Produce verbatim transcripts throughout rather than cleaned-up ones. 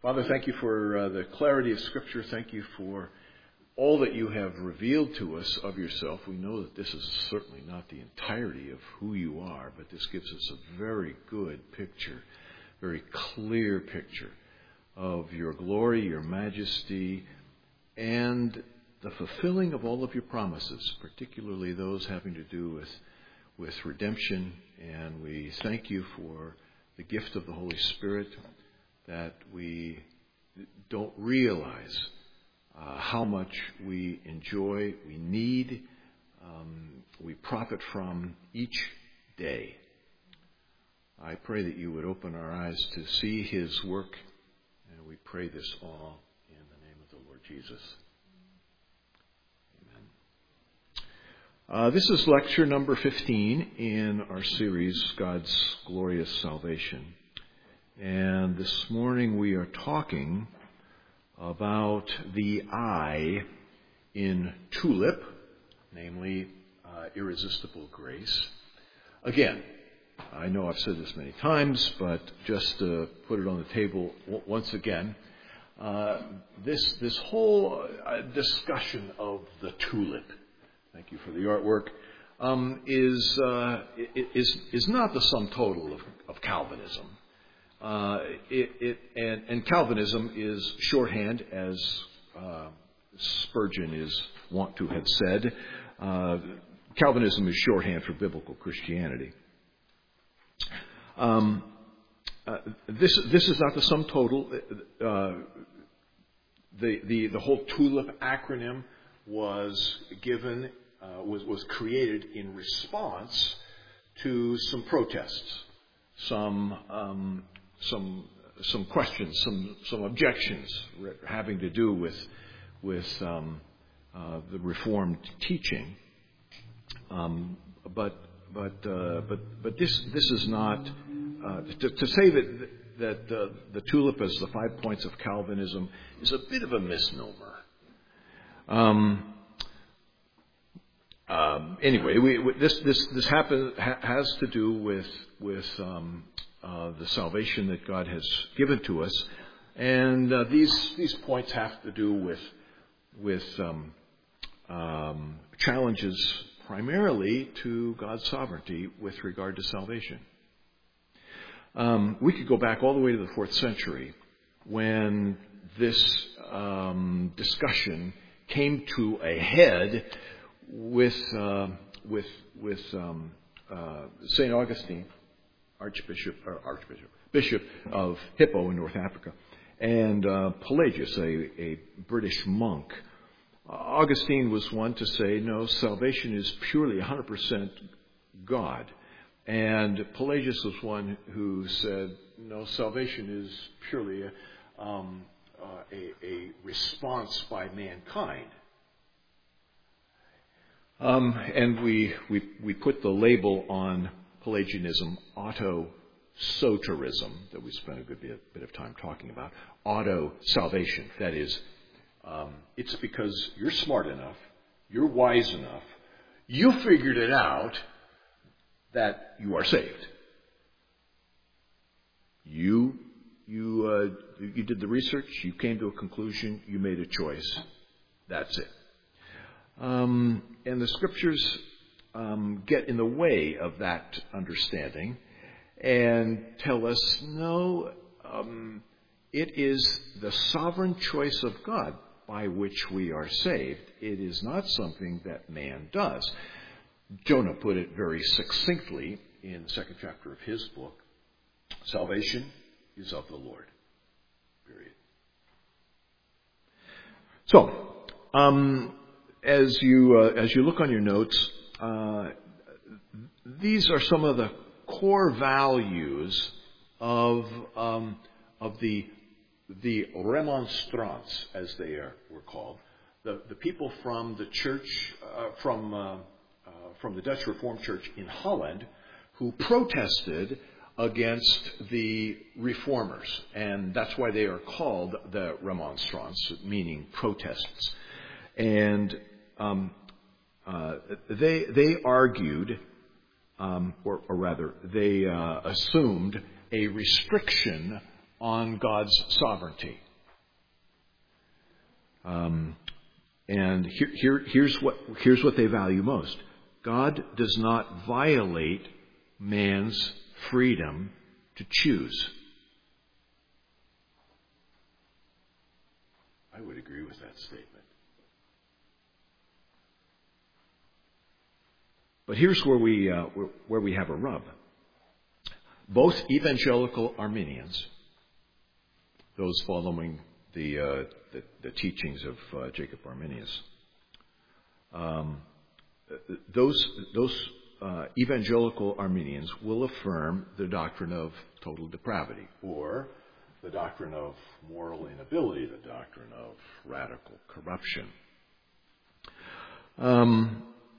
Father, thank you for uh, the clarity of Scripture. Thank you for all that you have revealed to us of yourself. We know that this is certainly not the entirety of who you are, but this gives us a very good picture, very clear picture of your glory, your majesty, and the fulfilling of all of your promises, particularly those having to do with, with redemption. And we thank you for the gift of the Holy Spirit, that we don't realize uh, how much we enjoy, we need, um, we profit from each day. I pray that you would open our eyes to see his work, and we pray this all in the name of the Lord Jesus. Amen. Uh, this is lecture number fifteen in our series, God's Glorious Salvation. And this morning we are talking about the I in TULIP, namely uh, irresistible grace. Again, I know I've said this many times, but just to put it on the table w- once again, uh, this this whole uh, discussion of the TULIP, thank you for the artwork, um, is uh, is is not the sum total of, of Calvinism. Uh, it, it and, and Calvinism is shorthand, as uh, Spurgeon is wont to have said. Uh, Calvinism is shorthand for biblical Christianity. Um, uh, this this is not the sum total. Uh, the the the whole TULIP acronym was given uh, was was created in response to some protests, some. Um, Some some questions, some some objections having to do with with um, uh, the Reformed teaching. Um, but but uh, but but this this is not uh, to, to say that that uh, the TULIP as the five points of Calvinism is a bit of a misnomer. Um, um, anyway, we, we, this this this happen, ha, has to do with with. Um, Uh, the salvation that God has given to us, and uh, these these points have to do with with um, um, challenges primarily to God's sovereignty with regard to salvation. Um, we could go back all the way to the fourth century when this um, discussion came to a head with uh, with with um, uh, Saint Augustine, Archbishop, or Archbishop, Bishop of Hippo in North Africa, and uh, Pelagius, a, a British monk. Uh, Augustine was one to say, no, salvation is purely one hundred percent God. And Pelagius was one who said, no, salvation is purely a, um, uh, a, a response by mankind. Um, and we, we, we put the label on Pelagianism, auto-soterism, that we spent a good bit, bit of time talking about. Auto-salvation. That is, um, it's because you're smart enough, you're wise enough, you figured it out that you are saved. You you uh, you did the research, you came to a conclusion, you made a choice. That's it. Um, and the Scriptures Um, get in the way of that understanding and tell us, no, um, it is the sovereign choice of God by which we are saved. It is not something that man does. Jonah put it very succinctly in the second chapter of his book. Salvation is of the Lord. Period. So, um, as you uh, as you look on your notes, Uh, these are some of the core values of um, of the the remonstrants, as they are, were called, the the people from the church uh, from uh, uh, from the Dutch Reformed Church in Holland, who protested against the reformers, and that's why they are called the remonstrants, meaning protests, and um, Uh, they they argued, um, or, or rather, they uh, assumed a restriction on God's sovereignty. Um, and here, here, here's what here's what they value most. God does not violate man's freedom to choose. I would agree with that statement. But here's where we uh, where we have a rub. Both evangelical Arminians, those following the uh, the, the teachings of uh, Jacob Arminius, um, those those uh, evangelical Arminians will affirm the doctrine of total depravity, or the doctrine of moral inability, the doctrine of radical corruption. Um,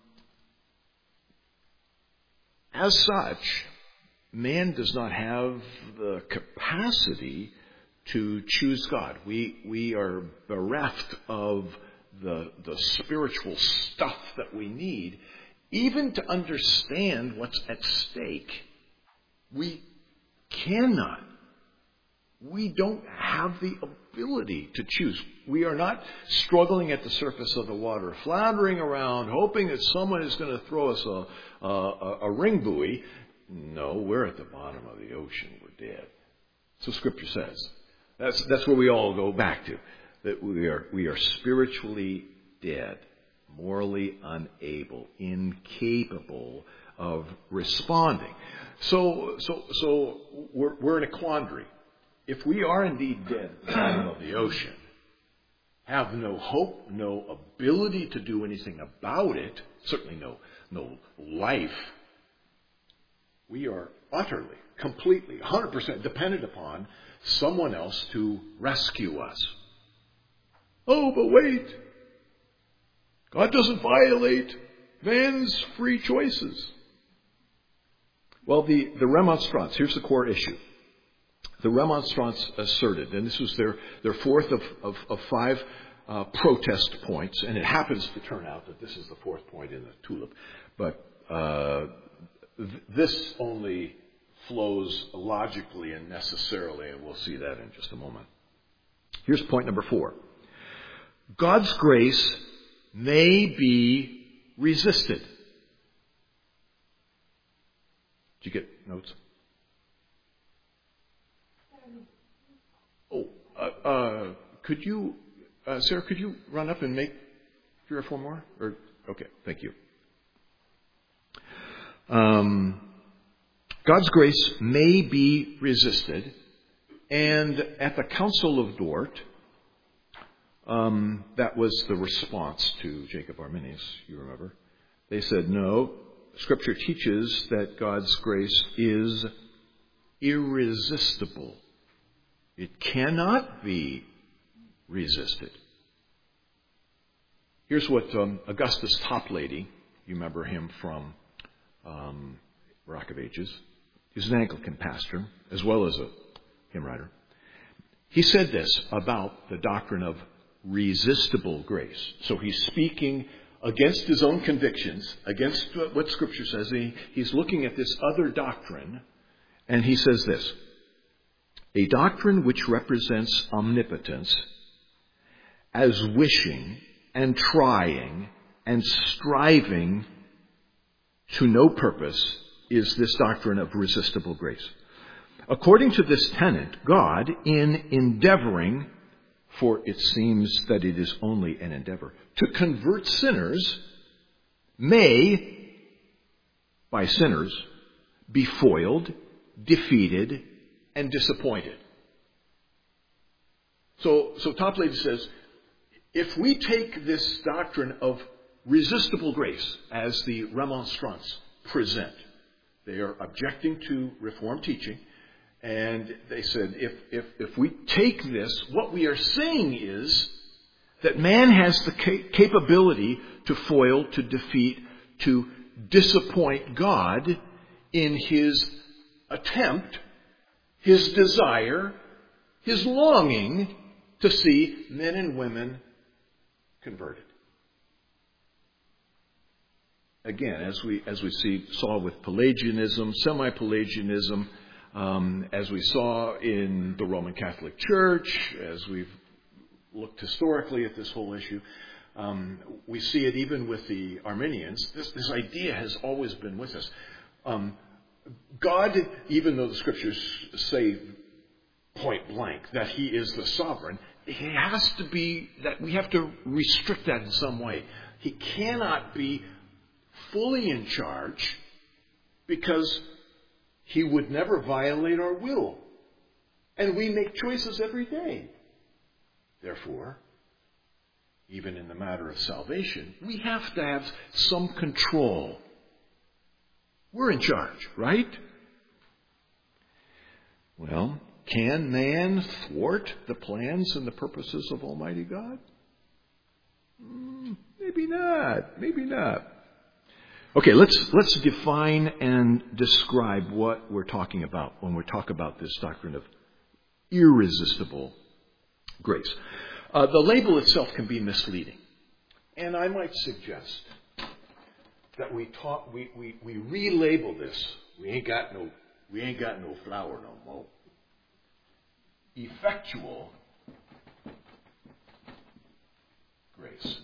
as such, man does not have the capacity to choose God. We we are bereft of the the spiritual stuff that we need, even to understand what's at stake. We cannot. We don't have the ability to choose. We are not struggling at the surface of the water, floundering around, hoping that someone is going to throw us a, a, a ring buoy. No, we're at the bottom of the ocean. We're dead. So Scripture says. That's that's where we all go back to. That we are we are spiritually dead, morally unable, incapable of responding. So so so we're we're in a quandary. If we are indeed dead at the bottom of the ocean, have no hope, no ability to do anything about it, certainly no no life, we are utterly, completely, one hundred percent dependent upon someone else to rescue us. Oh, but wait. God doesn't violate man's free choices. Well, the, the Remonstrants, here's the core issue. The Remonstrants asserted, and this was their, their fourth of, of, of five uh, protest points, and it happens to turn out that this is the fourth point in the tulip, but uh, th- this only flows logically and necessarily, and we'll see that in just a moment. Here's point number four. God's grace may be resisted. Did you get notes? Oh, uh, uh, could you, uh, Sarah, could you run up and make three or four more? Or okay, thank you. Um, God's grace may be resisted, and at the Council of Dort, um, that was the response to Jacob Arminius, you remember. They said, no, Scripture teaches that God's grace is irresistible. It cannot be resisted. Here's what um, Augustus Toplady, you remember him from um, Rock of Ages. He's an Anglican pastor as well as a hymn writer. He said this about the doctrine of resistible grace. So he's speaking against his own convictions, against what Scripture says. He, he's looking at this other doctrine, and he says this. A doctrine which represents omnipotence as wishing and trying and striving to no purpose is this doctrine of resistible grace. According to this tenet, God, in endeavoring, for it seems that it is only an endeavor, to convert sinners, may, by sinners, be foiled, defeated, and disappointed. So, so Toplady says, if we take this doctrine of resistible grace as the Remonstrants present, they are objecting to Reformed teaching, and they said, if, if, if we take this, what we are saying is that man has the ca- capability to foil, to defeat, to disappoint God in his attempt, his desire, his longing to see men and women converted. Again, as we as we see saw with Pelagianism, semi-Pelagianism, Um, as we saw in the Roman Catholic Church, as we've looked historically at this whole issue, um, we see it even with the Arminians. This, this idea has always been with us. Um, God, even though the Scriptures say point blank that He is the sovereign, He has to be, that we have to restrict that in some way. He cannot be fully in charge because He would never violate our will. And we make choices every day. Therefore, even in the matter of salvation, we have to have some control. We're in charge, right? Well, can man thwart the plans and the purposes of Almighty God? Mm, maybe not. Maybe not. Okay, let's let's define and describe what we're talking about when we talk about this doctrine of irresistible grace. Uh, the label itself can be misleading, and I might suggest that we talk, we, we, we relabel this. We ain't got no we ain't got no flour no more. Effectual grace.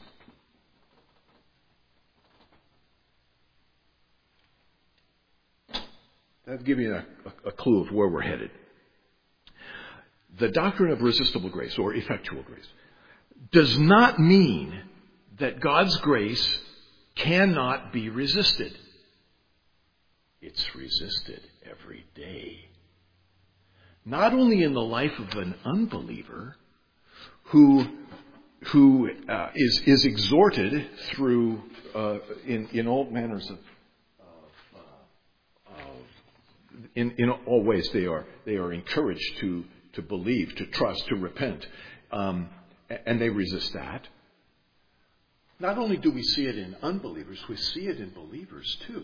That'll give you a, a clue of where we're headed. The doctrine of resistible grace, or effectual grace, does not mean that God's grace cannot be resisted. It's resisted every day. Not only in the life of an unbeliever who who uh, is is exhorted through uh, in in all manners of uh, uh, in in all ways they are they are encouraged to to believe, to trust, to repent, um, and they resist that. Not only do we see it in unbelievers, we see it in believers too.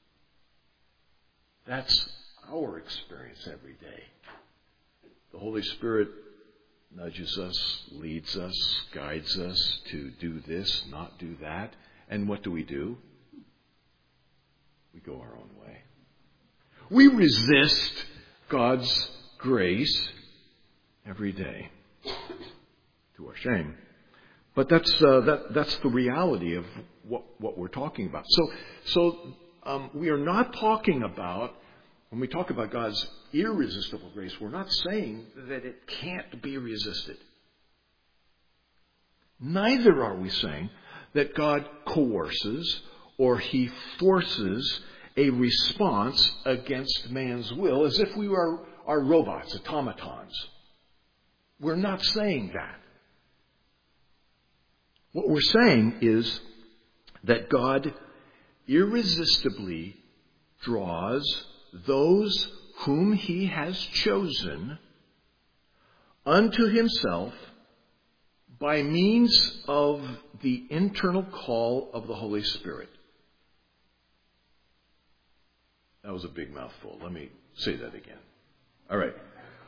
That's our experience every day. The Holy Spirit nudges us, leads us, guides us to do this, not do that. And what do we do? We go our own way. We resist God's grace every day, to our shame. But that's uh, that that's the reality of what what we're talking about. So so um, we are not talking about, when we talk about God's irresistible grace, we're not saying that it can't be resisted. Neither are we saying that God coerces or He forces a response against man's will as if we were are robots, automatons. We're not saying that. What we're saying is that God irresistibly draws those whom He has chosen unto Himself by means of the internal call of the Holy Spirit. That was a big mouthful. Let me say that again. All right.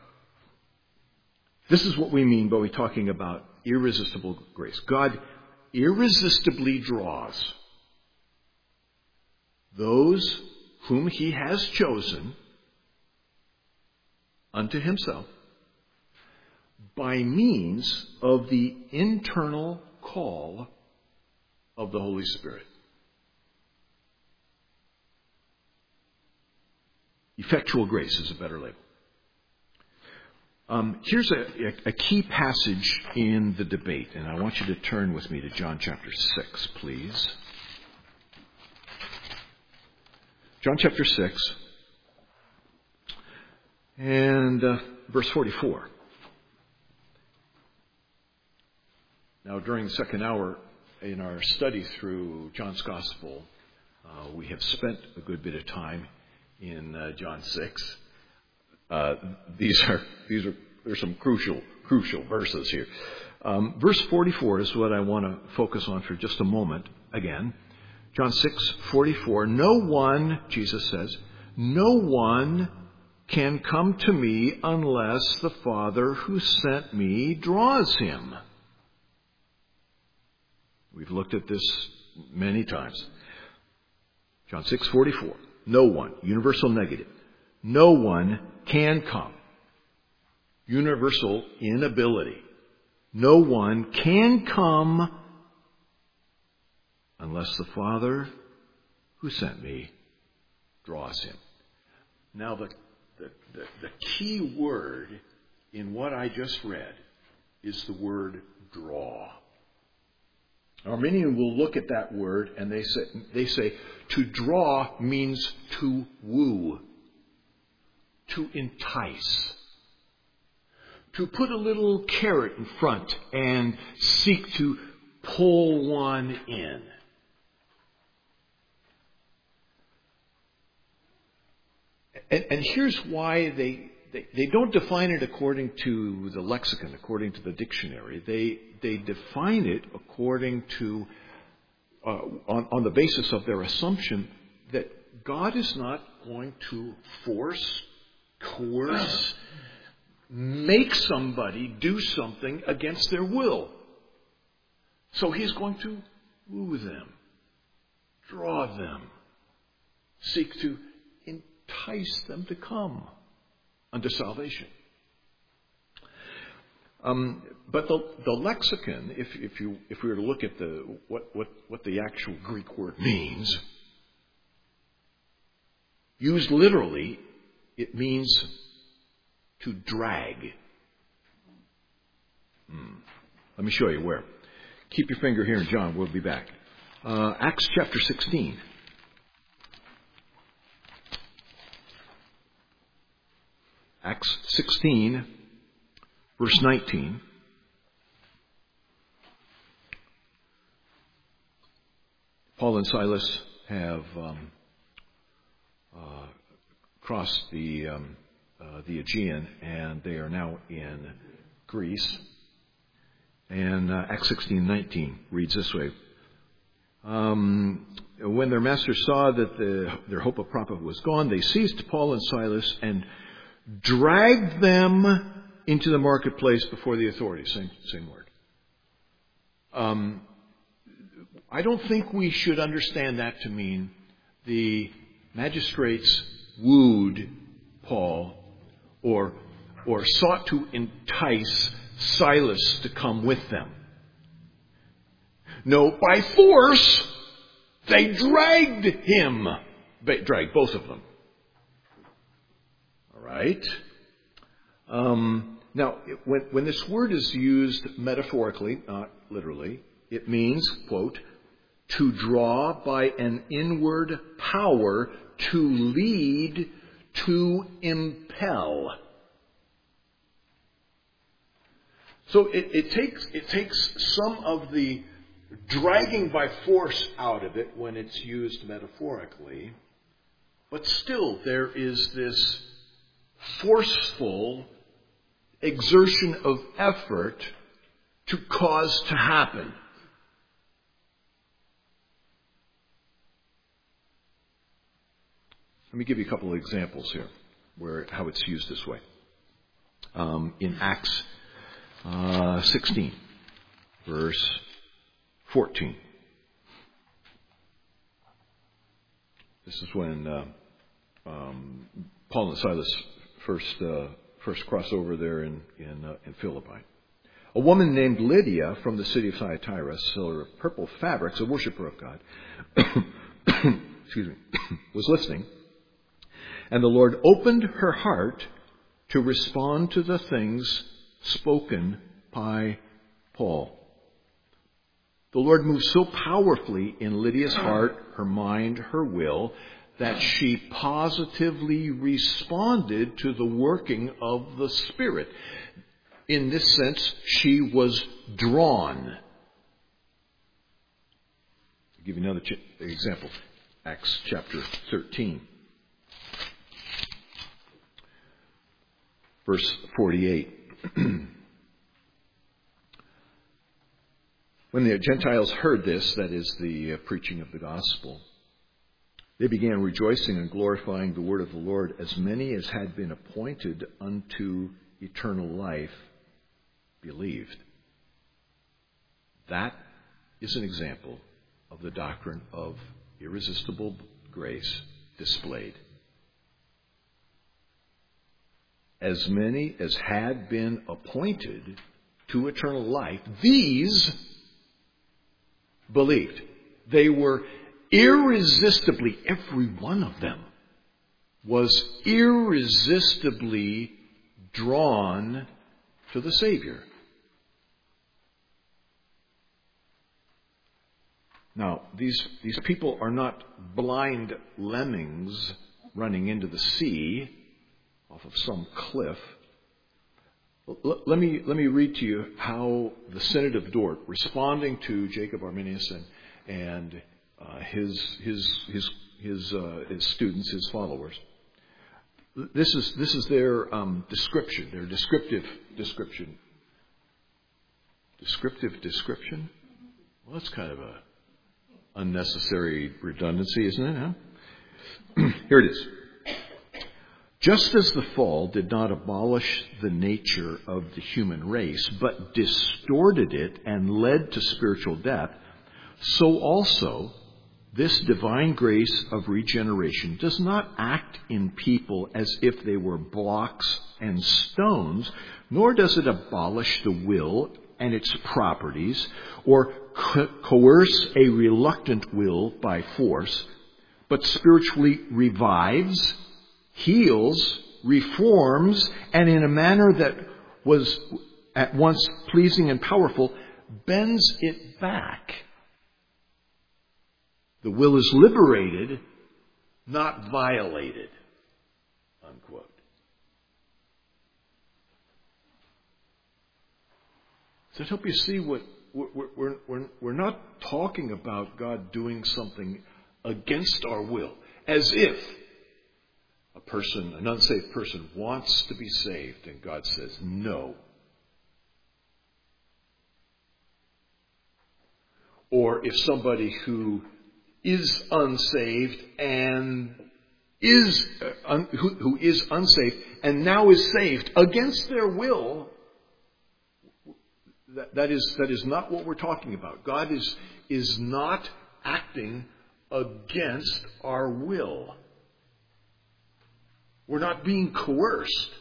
This is what we mean by we talking about irresistible grace. God irresistibly draws those whom He has chosen unto Himself by means of the internal call of the Holy Spirit. Effectual grace is a better label. Um, here's a, a, a key passage in the debate, and I want you to turn with me to John chapter six, please. John chapter six, and uh, verse forty-four. Now, during the second hour in our study through John's Gospel, uh, we have spent a good bit of time in uh, John six. Uh, these are these are there's some crucial crucial verses here. Um, verse forty-four is what I want to focus on for just a moment. Again, John six forty-four. No one, Jesus says, no one can come to me unless the Father who sent me draws him. We've looked at this many times. John six forty-four. No one, universal negative. no one can come. Universal inability. No one can come unless the Father who sent me draws him. Now the, the, the, the key word in what I just read is the word draw. Arminian will look at that word and they say, they say to draw means to woo, to entice, to put a little carrot in front and seek to pull one in. And, and here's why they, they they don't define it according to the lexicon, according to the dictionary. They they define it according to uh, on on the basis of their assumption that God is not going to force, coerce, make somebody do something against their will. So He's going to woo them, draw them, seek to entice them to come unto salvation. Um, but the, the lexicon, if, if you if we were to look at the what, what, what the actual Greek word means, used literally, it means to drag. Hmm. Let me show you where. Keep your finger here, John. We'll be back. Uh, Acts chapter sixteen. Acts sixteen, verse nineteen. Paul and Silas have um, uh, crossed the um, uh, the Aegean, and they are now in Greece. And uh, Acts sixteen nineteen reads this way: um, when their masters saw that the, their hope of profit was gone, they seized Paul and Silas and dragged them into the marketplace before the authorities. Same, same word. Um, I don't think we should understand that to mean the magistrates wooed Paul or or sought to entice Silas to come with them. No, by force, they dragged him. They dragged both of them. All right. Um, now, when, when this word is used metaphorically, not literally, it means, quote, to draw by an inward power, to lead, to impel. So it, it takes it takes some of the dragging by force out of it when it's used metaphorically, but still there is this forceful exertion of effort to cause to happen. Let me give you a couple of examples here where how it's used this way. Um, in Acts uh, sixteen, verse fourteen. This is when uh, um, Paul and Silas first uh, first cross over there in in, uh, in Philippi. A woman named Lydia from the city of Thyatira, seller of purple fabrics, a worshiper of God, excuse me, was listening, and the Lord opened her heart to respond to the things spoken by Paul. The Lord moved so powerfully in Lydia's heart, her mind, her will, that she positively responded to the working of the Spirit. In this sense, she was drawn. I'll give you another ch- example. Acts chapter thirteen. Verse forty-eight. When the Gentiles heard this, that is the uh, preaching of the gospel, they began rejoicing and glorifying the word of the Lord, as many as had been appointed unto eternal life believed. That is an example of the doctrine of irresistible grace displayed. as many as had been appointed to eternal life, these believed. They were irresistibly, every one of them was irresistibly drawn to the Savior. Now, these, these people are not blind lemmings running into the sea off of some cliff. L- let me, let me read to you how the Synod of Dort, responding to Jacob Arminius and, and uh, his, his, his, his, uh, his students, his followers, this is, this is their um, description, their descriptive description. Descriptive description? Well, that's kind of a unnecessary redundancy, isn't it? Huh? Here it is. Just as the fall did not abolish the nature of the human race, but distorted it and led to spiritual death, so also this divine grace of regeneration does not act in people as if they were blocks and stones, nor does it abolish the will and its properties, or co- coerce a reluctant will by force, but spiritually revives, heals, reforms, and in a manner that was at once pleasing and powerful, bends it back. The will is liberated, not violated. Unquote. So to help you see what we're, we're, we're, we're not talking about God doing something against our will, as if a person, an unsaved person, wants to be saved, and God says no. Or if somebody who is unsaved and is uh, un, who, who is unsaved and now is saved against their will, that, that is that is not what we're talking about. God is is not acting against our will. We're not being coerced.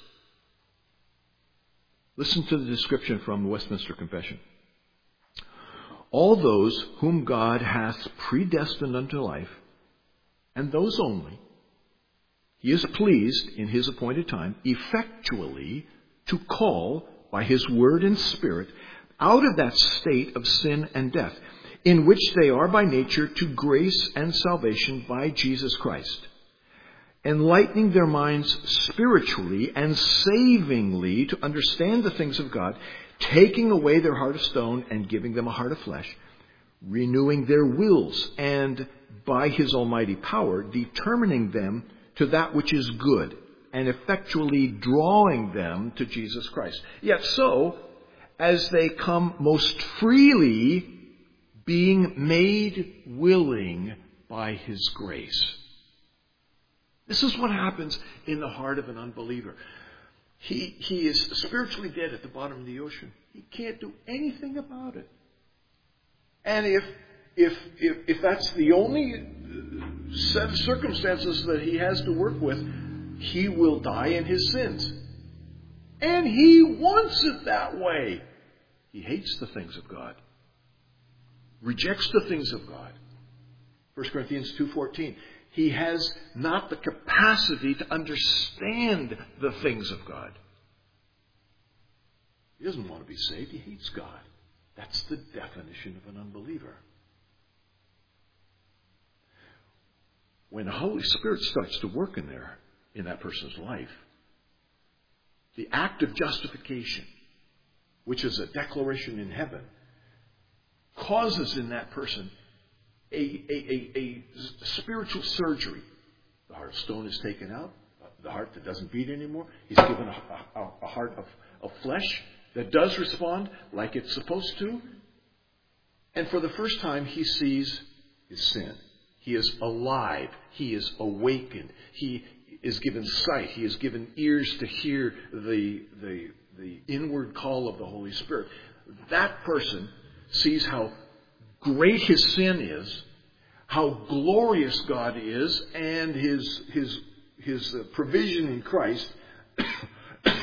Listen to the description from the Westminster Confession. All those whom God hath predestined unto life, and those only, He is pleased in His appointed time effectually to call by His word and Spirit out of that state of sin and death, in which they are by nature to grace and salvation by Jesus Christ, enlightening their minds spiritually and savingly to understand the things of God, taking away their heart of stone and giving them a heart of flesh, renewing their wills, and by His almighty power determining them to that which is good, and effectually drawing them to Jesus Christ. Yet so, as they come most freely, being made willing by His grace. This is what happens in the heart of an unbeliever. He, he is spiritually dead at the bottom of the ocean. He can't do anything about it. And if, if, if, if that's the only set of circumstances that he has to work with, he will die in his sins. And he wants it that way. He hates the things of God. Rejects the things of God. First Corinthians two fourteen. He has not the capacity to understand the things of God. He doesn't want to be saved. He hates God. That's the definition of an unbeliever. When the Holy Spirit starts to work in there, in that person's life, the act of justification, which is a declaration in heaven, causes in that person A, a, a, a spiritual surgery. The heart of stone is taken out. The heart that doesn't beat anymore. He's given a, a, a heart of, of flesh that does respond like it's supposed to. And for the first time, he sees his sin. He is alive. He is awakened. He is given sight. He is given ears to hear the, the, the inward call of the Holy Spirit. That person sees how great his sin is, how glorious God is, and his his his provision in Christ,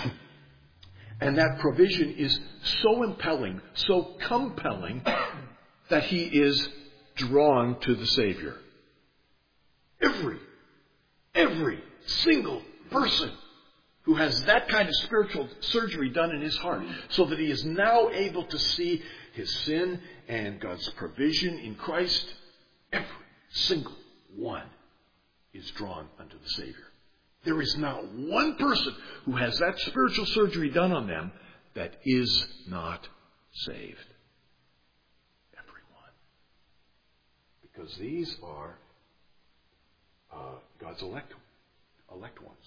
And that provision is so impelling, so compelling, that he is drawn to the Savior. Every, every single person who has that kind of spiritual surgery done in his heart, so that he is now able to see his sin and God's provision in Christ, every single one is drawn unto the Savior. There is not one person who has that spiritual surgery done on them that is not saved. Everyone. Because these are uh, God's elect, elect ones.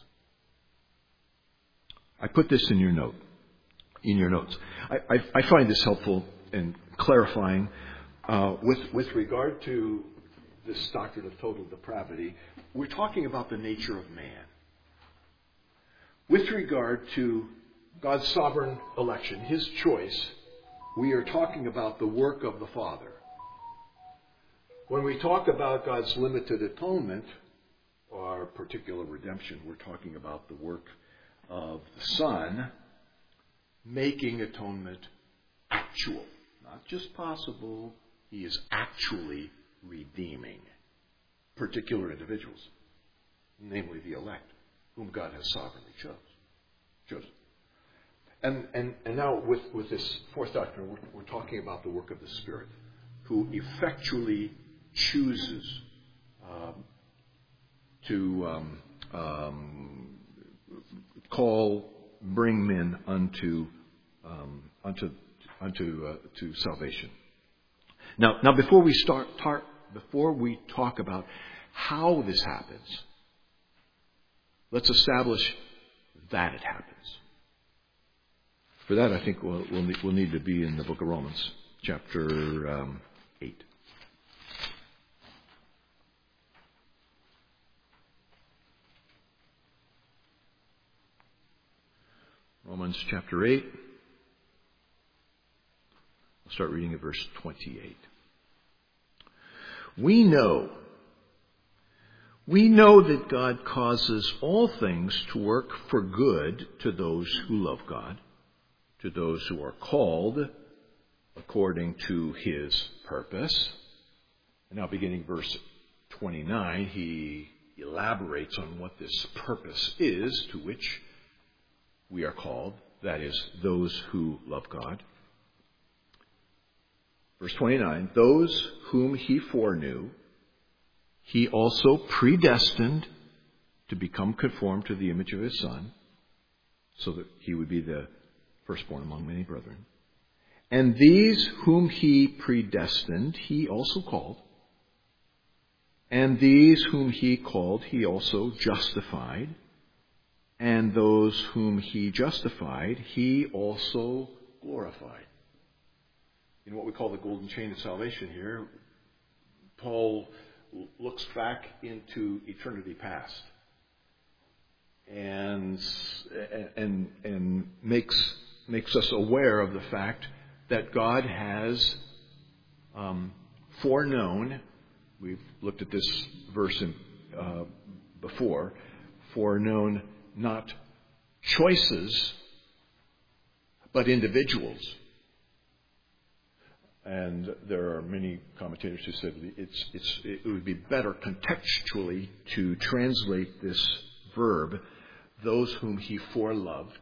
I put this in your note, in your notes. I, I, I find this helpful in clarifying uh, with with regard to this doctrine of total depravity. We're talking about the nature of man. With regard to God's sovereign election, his choice, we are talking about the work of the Father. When we talk about God's limited atonement, or particular redemption, we're talking about the work of the Son, making atonement actual. Not just possible, he is actually redeeming particular individuals, namely the elect, whom God has sovereignly chose, chosen. And, and, and now with, with this fourth doctrine, we're, we're talking about the work of the Spirit, who effectually chooses um, to um, um, call, bring men unto um, unto unto uh, to salvation. Now, now before we start, tar, before we talk about how this happens, let's establish that it happens. For that, I think we'll, we'll, need, we'll need to be in the book of Romans, chapter um, eight. Romans chapter eight. I'll start reading at verse twenty-eight. We know, we know that God causes all things to work for good to those who love God, to those who are called according to his purpose. And now beginning verse twenty-nine, he elaborates on what this purpose is to which we are called, that is, those who love God. Verse twenty-nine, those whom he foreknew, he also predestined to become conformed to the image of his Son, so that he would be the firstborn among many brethren. And these whom he predestined, he also called. And these whom he called, he also justified. And those whom he justified, he also glorified. In what we call the golden chain of salvation here, Paul looks back into eternity past and and and makes makes us aware of the fact that God has um, foreknown. We've looked at this verse in, uh, before. Foreknown not choices, but individuals. And there are many commentators who said it's, it's, it would be better contextually to translate this verb, those whom he foreloved.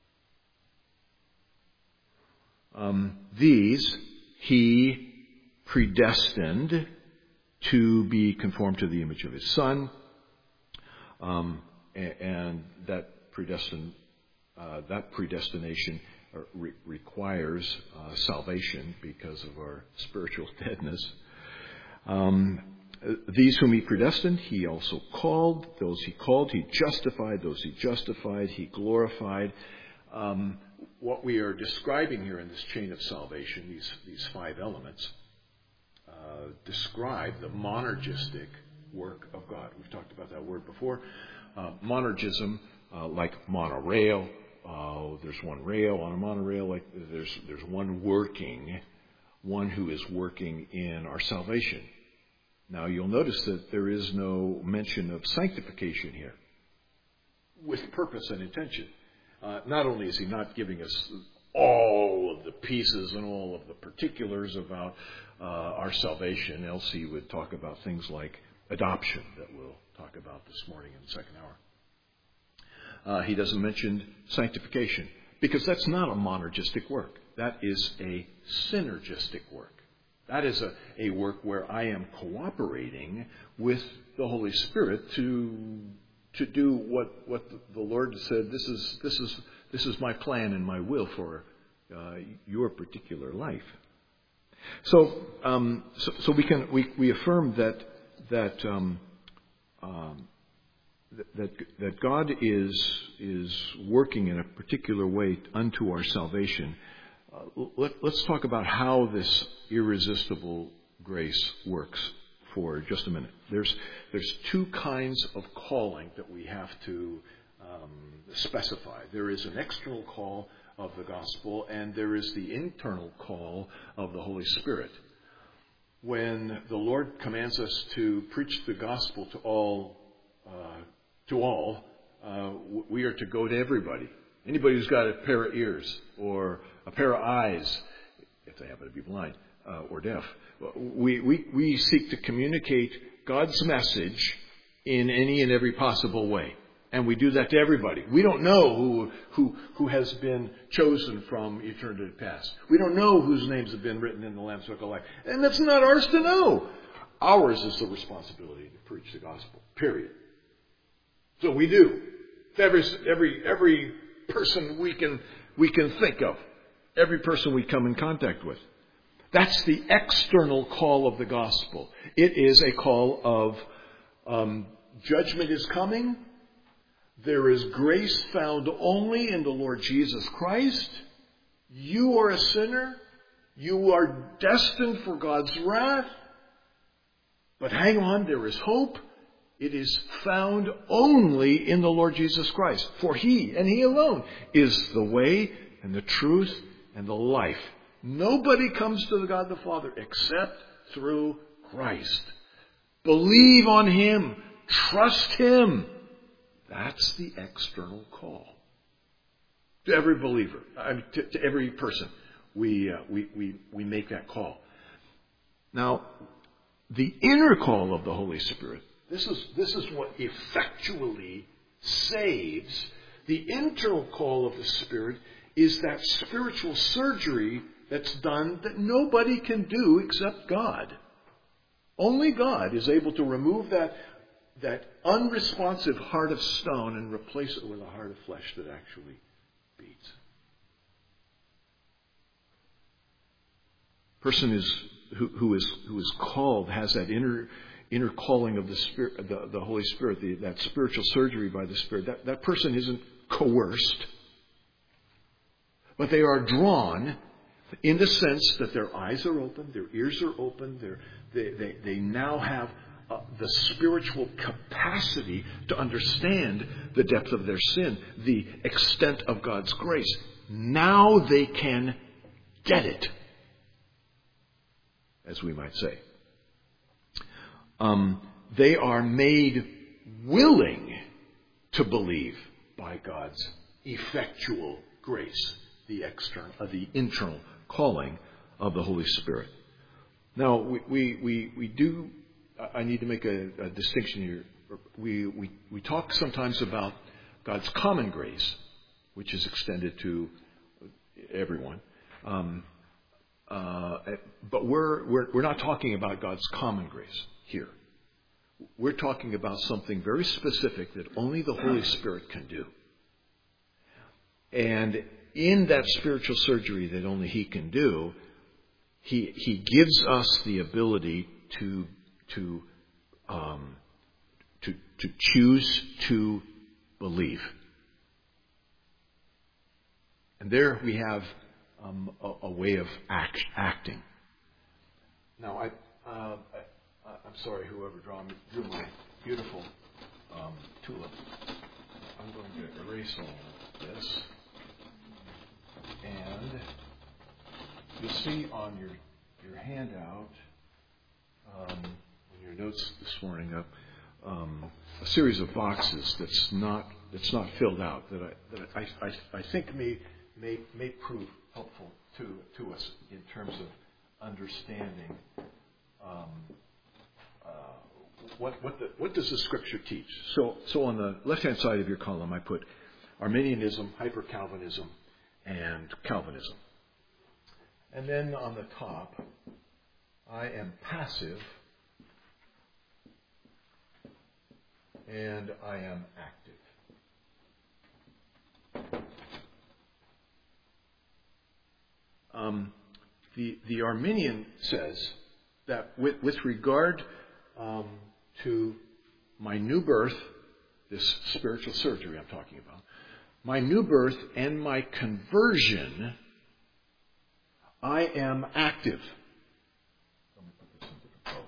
Um, these he predestined to be conformed to the image of his Son. Um, and that predestin, uh, that predestination re- requires uh, salvation because of our spiritual deadness. Um, these whom he predestined, he also called. Those he called, he justified. Those he justified, he glorified. Um, what we are describing here in this chain of salvation, these these five elements, uh, describe the monergistic work of God. We've talked about that word before. Uh, monergism, uh, like monorail. Uh, there's one rail on a monorail. Like there's there's one working, one who is working in our salvation. Now you'll notice that there is no mention of sanctification here, with purpose and intention. Uh, not only is he not giving us all of the pieces and all of the particulars about uh, our salvation, else he would talk about things like adoption that we'll talk about this morning in the second hour. Uh, he doesn't mention sanctification, because that's not a monergistic work. That is a synergistic work. That is a, a work where I am cooperating with the Holy Spirit to to do what, what the Lord said, this is this is this is my plan and my will for uh, your particular life. So um, so, so we can we, we affirm that that um, um, that that God is is working in a particular way unto our salvation. Uh, let, let's talk about how this irresistible grace works for just a minute. There's there's two kinds of calling that we have to um, specify. There is an external call of the gospel, and there is the internal call of the Holy Spirit. When the Lord commands us to preach the gospel to all, uh, to all, uh, we are to go to everybody. Anybody who's got a pair of ears or a pair of eyes, if they happen to be blind uh, or deaf, we, we, we seek to communicate God's message in any and every possible way. And we do that to everybody. We don't know who, who, who has been chosen from eternity past. We don't know whose names have been written in the Lamb's Book of Life. And that's not ours to know. Ours is the responsibility to preach the gospel. Period. So we do. Every, every, every person we can, we can think of. Every person we come in contact with. That's the external call of the gospel. It is a call of um, judgment is coming. There is grace found only in the Lord Jesus Christ. You are a sinner. You are destined for God's wrath. But hang on, there is hope. It is found only in the Lord Jesus Christ. For He, and He alone, is the way and the truth and the life. Nobody comes to the God the Father except through Christ. Believe on Him. Trust Him. That's the external call. To every believer, I mean, to, to every person, we, uh, we, we, we make that call. Now, the inner call of the Holy Spirit, this is, this is what effectually saves. The internal call of the Spirit is that spiritual surgery that's done that nobody can do except God. Only God is able to remove that, that unresponsive heart of stone and replace it with a heart of flesh that actually beats. Person is who, who is who is called has that inner inner calling of the Spirit, the, the Holy Spirit, the, that spiritual surgery by the Spirit. That that person isn't coerced, but they are drawn in the sense that their eyes are open, their ears are open, they they they now have uh, the spiritual capacity to understand the depth of their sin, the extent of God's grace. Now they can get it, as we might say. Um, they are made willing to believe by God's effectual grace, the external, uh, the internal calling of the Holy Spirit. Now, we we we, we do. I need to make a, a distinction here. We, we we talk sometimes about God's common grace, which is extended to everyone. Um, uh, but we're we're we're not talking about God's common grace here. We're talking about something very specific that only the Holy Spirit can do. And in that spiritual surgery that only He can do, He He gives us the ability to to um, to to choose to believe. And there we have um, a, a way of act, acting. Now, I, uh, I I'm sorry, whoever drew, me, drew my beautiful um, tulip. I'm going to erase all of this. And you'll see on your your handout, um, in your notes this morning, uh, um, a series of boxes that's not that's not filled out that I that I, I, I think may may may prove helpful to to us in terms of understanding um, uh, what what the, what does the Scripture teach. So so on the left hand side of your column, I put Arminianism, Hyper-Calvinism, and Calvinism. And then on the top, I am passive and I am active. Um, the, the Arminian says that with, with regard um, to my new birth, this spiritual surgery I'm talking about, my new birth and my conversion, I am active. Let me put this in different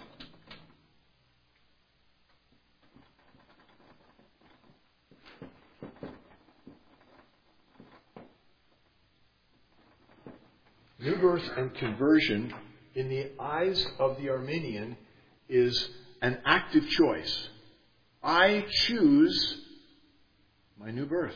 color. New birth and conversion, in the eyes of the Arminian, is an active choice. I choose my new birth.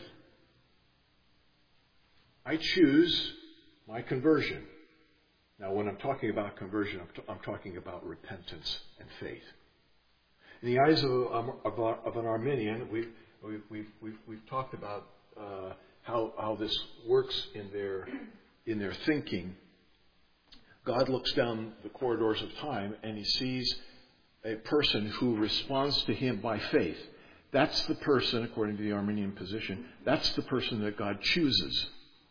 I choose my conversion. Now, when I'm talking about conversion, I'm, t- I'm talking about repentance and faith. In the eyes of, um, of, of an Arminian, we've, we've, we've, we've, we've talked about uh, how, how this works in their, in their thinking. God looks down the corridors of time and he sees a person who responds to him by faith. That's the person, according to the Arminian position, that's the person that God chooses.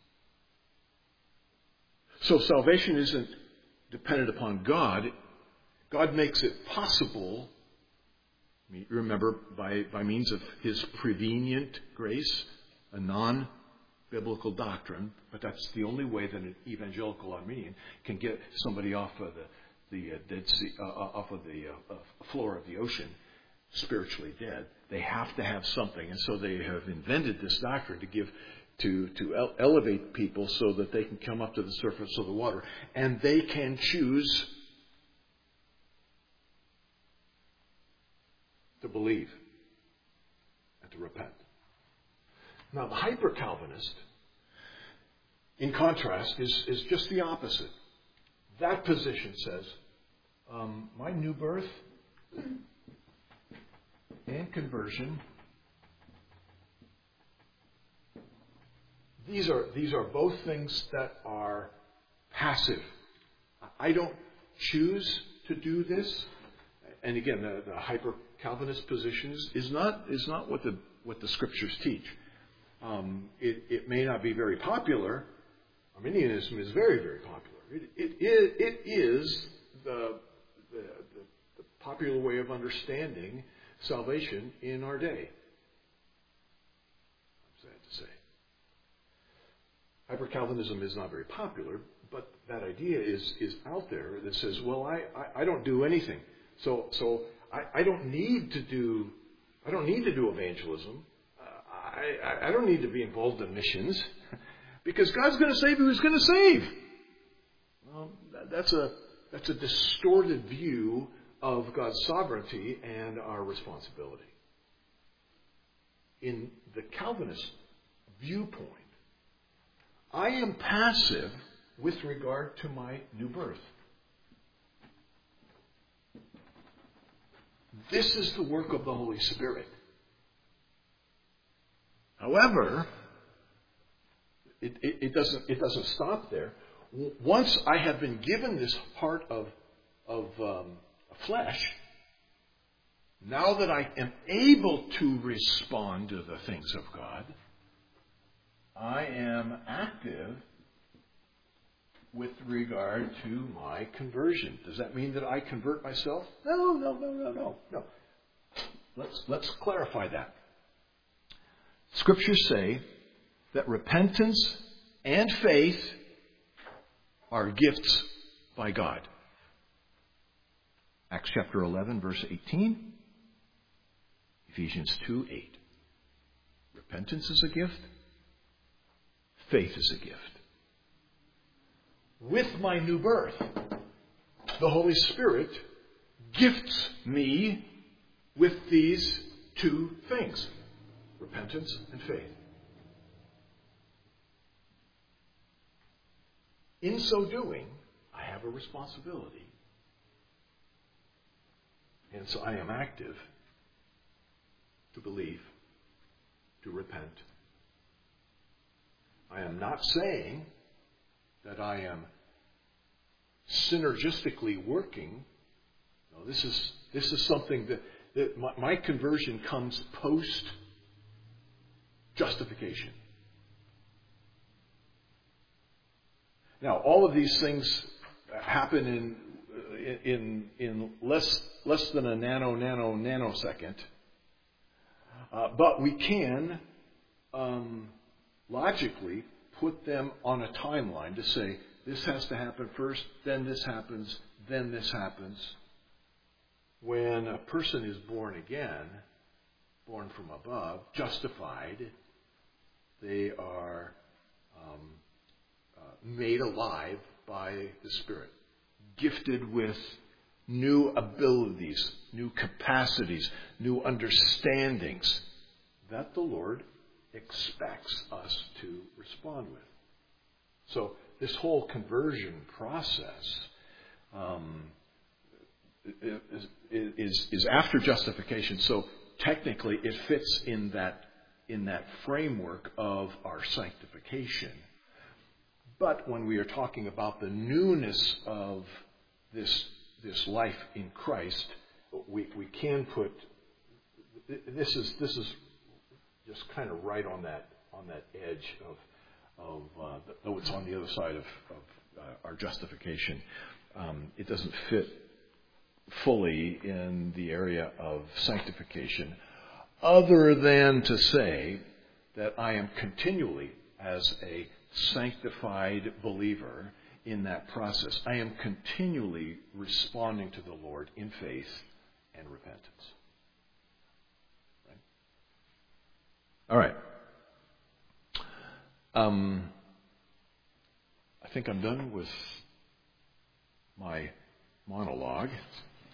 So salvation isn't dependent upon God. God makes it possible, remember, by, by means of his prevenient grace, a non-biblical doctrine, but that's the only way that an evangelical Arminian can get somebody off of the, the uh, Dead Sea, uh, off of the uh, uh, floor of the ocean, spiritually dead. They have to have something, and so they have invented this doctrine to give, to to ele- elevate people so that they can come up to the surface of the water, and they can choose to believe and to repent. Now, the hyper-Calvinist, in contrast, is is just the opposite. That position says, um, my new birth and conversion, these are these are both things that are passive. I don't choose to do this. And again, the, the hyper-Calvinist position is, is not is not what the what the Scriptures teach. Um, it, it may not be very popular. Arminianism is very, very popular. It, it, it, it is the, the, the, the popular way of understanding salvation in our day. I'm sad to say. Hyper-Calvinism is not very popular, but that idea is, is out there that says, well, I, I, I don't do anything. So so I, I don't need to do I don't need to do evangelism. Uh, I, I don't need to be involved in missions because God's going to save who He's going to save. Well, that, that's a that's a distorted view of God's sovereignty and our responsibility. In the Calvinist viewpoint, I am passive with regard to my new birth. This is the work of the Holy Spirit. However, it, it, it doesn't it doesn't stop there. Once I have been given this heart of of um, flesh, now that I am able to respond to the things of God, I am active with regard to my conversion. Does that mean that I convert myself? No, no, no, no, no, no. Let's let's clarify that. Scriptures say that repentance and faith are gifts by God. Acts chapter eleven, verse eighteen. Ephesians two, eight. Repentance is a gift. Faith is a gift. With my new birth, the Holy Spirit gifts me with these two things, repentance and faith. In so doing, I have a responsibility. And so I am active to believe, to repent. I am not saying that I am synergistically working. No, this is this is something that, that my, my conversion comes post justification. Now, all of these things happen in in in less less than a nano nano nanosecond, uh, but we can um, logically put them on a timeline to say this has to happen first, then this happens, then this happens. When a person is born again, born from above, justified, they are um, uh, made alive by the Spirit, gifted with new abilities, new capacities, new understandings that the Lord expects us to respond with. So this whole conversion process um, is, is, is after justification. So technically, it fits in that in that framework of our sanctification. But when we are talking about the newness of this this life in Christ, we we can put this is this is just kind of right on that on that edge of of uh, though it's on the other side of, of uh, our justification. Um, it doesn't fit fully in the area of sanctification, other than to say that I am continually, as a sanctified believer in that process, I am continually responding to the Lord in faith and repentance. Right? All right. Um, I think I'm done with my monologue.